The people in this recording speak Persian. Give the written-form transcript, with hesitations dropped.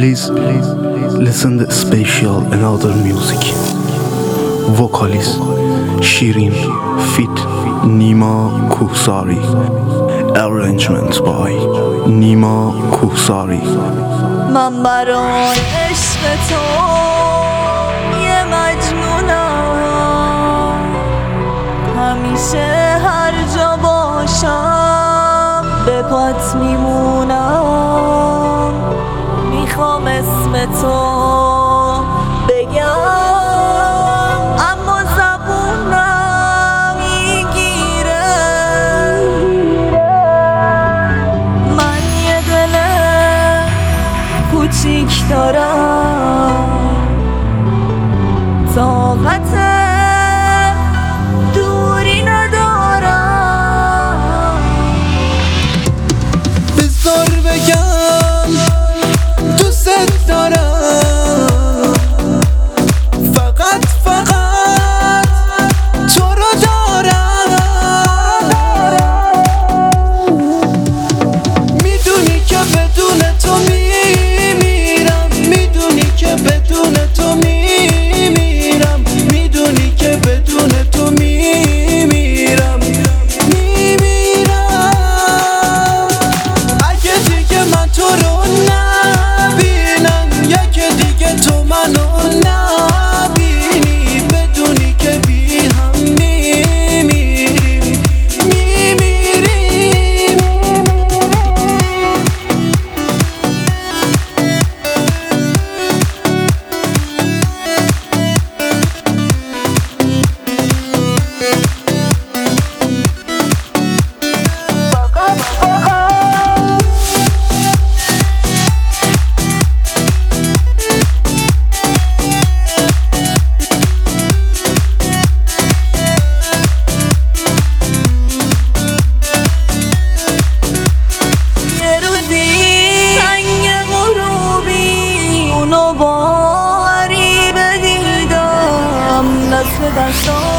Please listen the special and other music. Vocalist Shirin feat Nima Kohsari. Arrangement by Nima Kohsari. من برای عشق تو یه مجنونم، همیشه هر جا باشم به پات میمونم. میخوام اسم تو بگم اما زبونم میگیره. من یه دل کوچیک دارم، طاقت دوری ندارم. بذار بگم دوست دارم، فقط تو رو دارم. میدونی که بدون تو میمیرم، میدونی که بدون تو میمیرم، میدونی که بدون تو میمیرم. اگه دیگه من تو رو نبینم، یکی دیگه تو منو نبینی، بدونی که بی هم میمیریم. باری بدیدم دست به دستم